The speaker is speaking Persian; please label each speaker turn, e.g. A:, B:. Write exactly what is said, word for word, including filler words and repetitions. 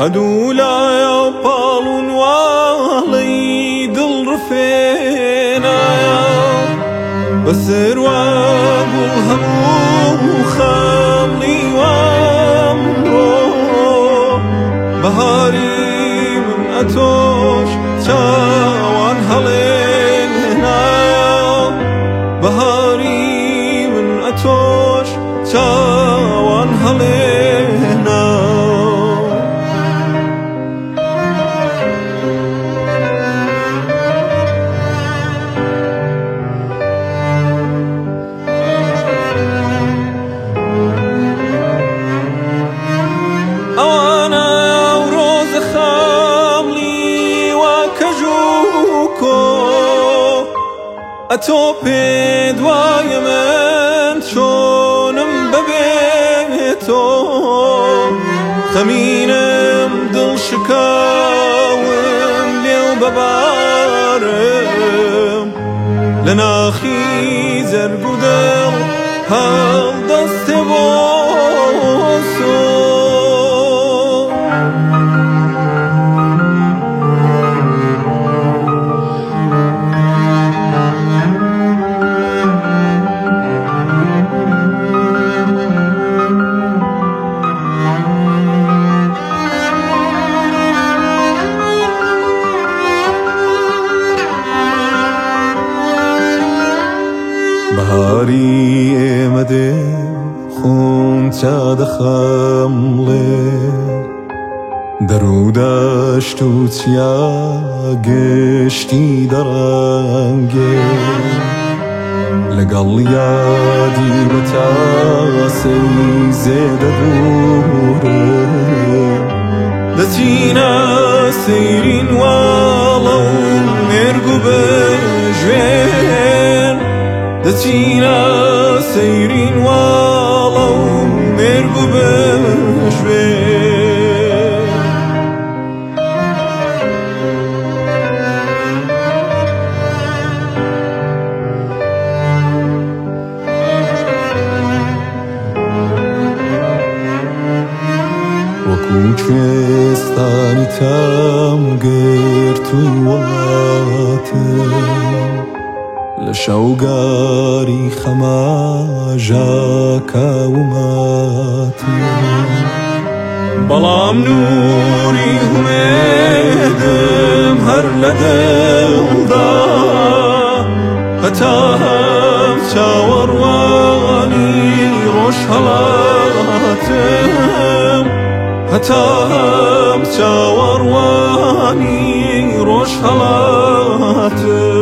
A: هەدوولایە پاڵون واڵی دڵڕفێنایە بەسەروا گوڵ هەموو خەڵی وامڕۆ بەهاری من ئەتۆش چاوان هەڵێنایە بەهاری من ئەتۆش چاوان هەڵێنا ئەوانە ئەو ڕۆزە خەمڵی وا کەژ و کۆ ئەتۆ پێت وایە من چۆنم بەبێتۆ خەمینم دڵشکاوم لێو بەبارم لە ناخی زەرگ و دڵ هەڵدەستێ بۆ سۆ بەهاری ئێمە دێ خۆم چادەخەمڵێ دەرودەشت و چیا گشتی دەڕەنگێ لەگەڵ یادی بە تاسەی زێدە دوورم دەچینە سەیرین واڵە و مێرگ و بەژێن دەچینە سەیرین واڵە و مێرگ و بەژێن وەکو کوێستانی تەمگرتووی وڵاتم لە شەوگاری خەماژە کەوماتم بەڵام نووری هومێدم هەر لە دڵدا هەتا هەم چاوەڕوانی ڕۆژ هەڵاتم هەتا هەم چاوەڕوانی ڕۆژ هەڵاتم